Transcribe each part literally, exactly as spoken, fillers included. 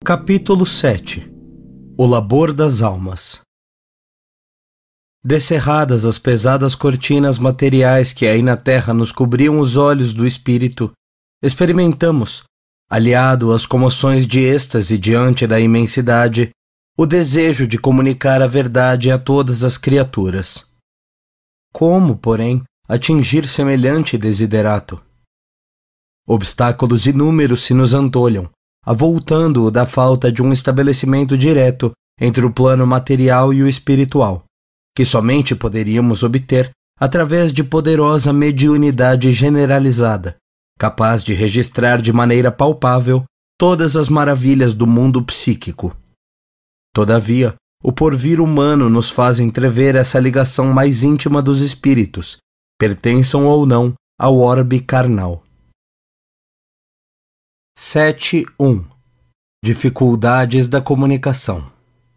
Capítulo sete. O labor das almas. Descerradas as pesadas cortinas materiais que aí na terra nos cobriam os olhos do espírito, experimentamos, aliado às comoções de êxtase diante da imensidade, o desejo de comunicar a verdade a todas as criaturas. Como, porém, atingir semelhante desiderato? Obstáculos inúmeros se nos antolham, avultando-o da falta de um estabelecimento direto entre o plano material e o espiritual, que somente poderíamos obter através de poderosa mediunidade generalizada, capaz de registrar de maneira palpável todas as maravilhas do mundo psíquico. Todavia, o porvir humano nos faz entrever essa ligação mais íntima dos espíritos, pertençam ou não ao orbe carnal. sete ponto um. Dificuldades da comunicação.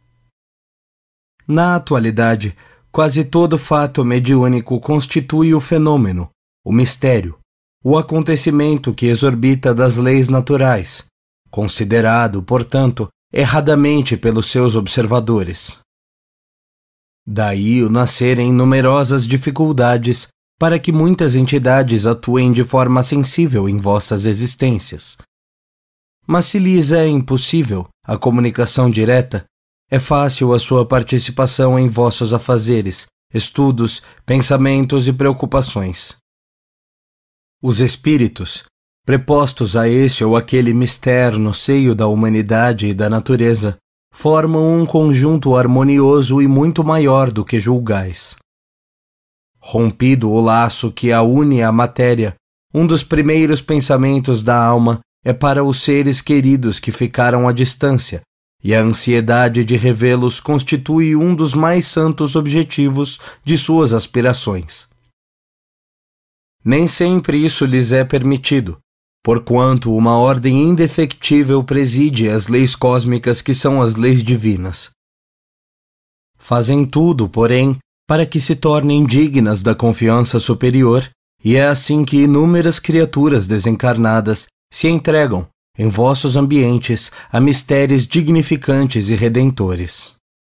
Na atualidade, quase todo fato mediúnico constitui o fenômeno, o mistério, o acontecimento que exorbita das leis naturais, considerado, portanto, erradamente pelos seus observadores. Daí o nascerem numerosas dificuldades para que muitas entidades atuem de forma sensível em vossas existências. Mas se lhes é impossível a comunicação direta, é fácil a sua participação em vossos afazeres, estudos, pensamentos e preocupações. Os espíritos, prepostos a esse ou aquele mistério no seio da humanidade e da natureza, formam um conjunto harmonioso e muito maior do que julgais. Rompido o laço que a une à matéria, um dos primeiros pensamentos da alma é para os seres queridos que ficaram à distância, e a ansiedade de revê-los constitui um dos mais santos objetivos de suas aspirações. Nem sempre isso lhes é permitido, porquanto uma ordem indefectível preside as leis cósmicas que são as leis divinas. Fazem tudo, porém, para que se tornem dignas da confiança superior, e é assim que inúmeras criaturas desencarnadas se entregam, em vossos ambientes, a mistérios dignificantes e redentores.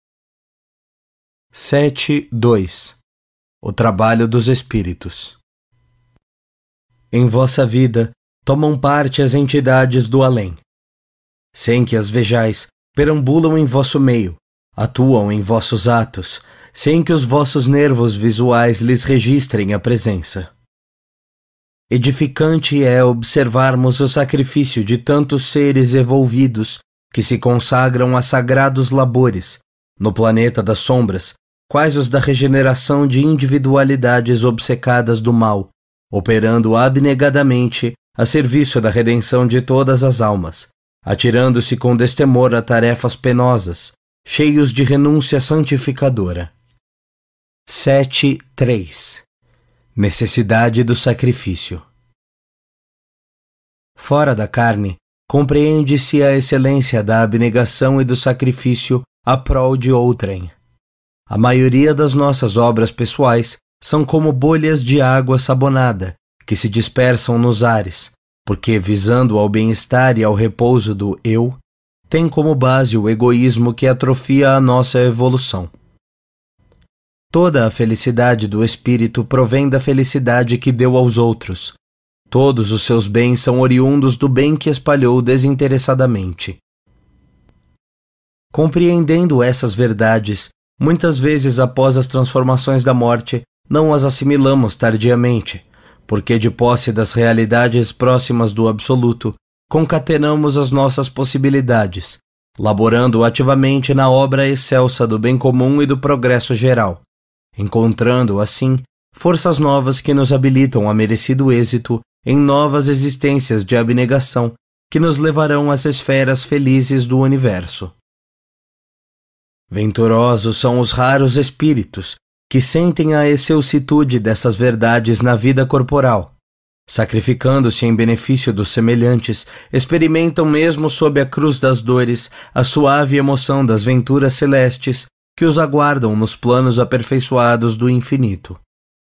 sete ponto dois. O trabalho dos espíritos. Em vossa vida, tomam parte as entidades do além. Sem que as vejais, perambulam em vosso meio, atuam em vossos atos, sem que os vossos nervos visuais lhes registrem a presença. Edificante é observarmos o sacrifício de tantos seres evolvidos que se consagram a sagrados labores, no planeta das sombras, quais os da regeneração de individualidades obcecadas do mal, operando abnegadamente a serviço da redenção de todas as almas, atirando-se com destemor a tarefas penosas, cheios de renúncia santificadora. sete ponto três. Necessidade do sacrifício. Fora da carne, compreende-se a excelência da abnegação e do sacrifício a prol de outrem. A maioria das nossas obras pessoais são como bolhas de água sabonada, que se dispersam nos ares, porque, visando ao bem-estar e ao repouso do eu, tem como base o egoísmo que atrofia a nossa evolução. Toda a felicidade do espírito provém da felicidade que deu aos outros. Todos os seus bens são oriundos do bem que espalhou desinteressadamente. Compreendendo essas verdades, muitas vezes após as transformações da morte, não as assimilamos tardiamente, porque de posse das realidades próximas do absoluto, concatenamos as nossas possibilidades, laborando ativamente na obra excelsa do bem comum e do progresso geral, encontrando, assim, forças novas que nos habilitam a merecido êxito em novas existências de abnegação que nos levarão às esferas felizes do universo. Venturosos são os raros espíritos que sentem a excelsitude dessas verdades na vida corporal, sacrificando-se em benefício dos semelhantes, experimentam mesmo sob a cruz das dores a suave emoção das venturas celestes que os aguardam nos planos aperfeiçoados do infinito.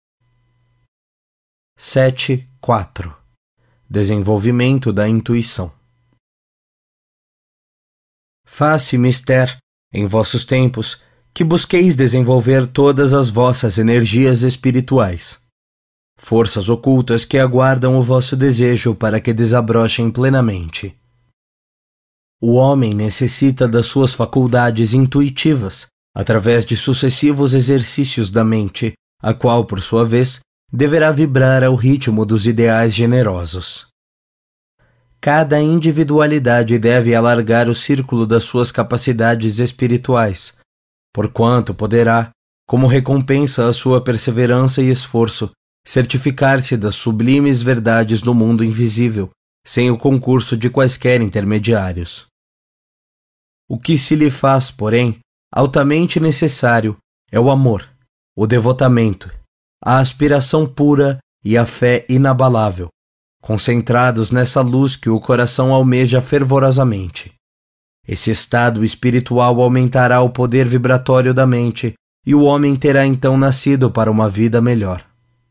sete ponto quatro. Desenvolvimento da intuição. Faz-se mister, em vossos tempos, que busqueis desenvolver todas as vossas energias espirituais, forças ocultas que aguardam o vosso desejo para que desabrochem plenamente. O homem necessita das suas faculdades intuitivas, através de sucessivos exercícios da mente, a qual, por sua vez, deverá vibrar ao ritmo dos ideais generosos. Cada individualidade deve alargar o círculo das suas capacidades espirituais, porquanto poderá, como recompensa à sua perseverança e esforço, certificar-se das sublimes verdades do mundo invisível, sem o concurso de quaisquer intermediários. O que se lhe faz, porém, altamente necessário é o amor, o devotamento, a aspiração pura e a fé inabalável, concentrados nessa luz que o coração almeja fervorosamente. Esse estado espiritual aumentará o poder vibratório da mente e o homem terá então nascido para uma vida melhor.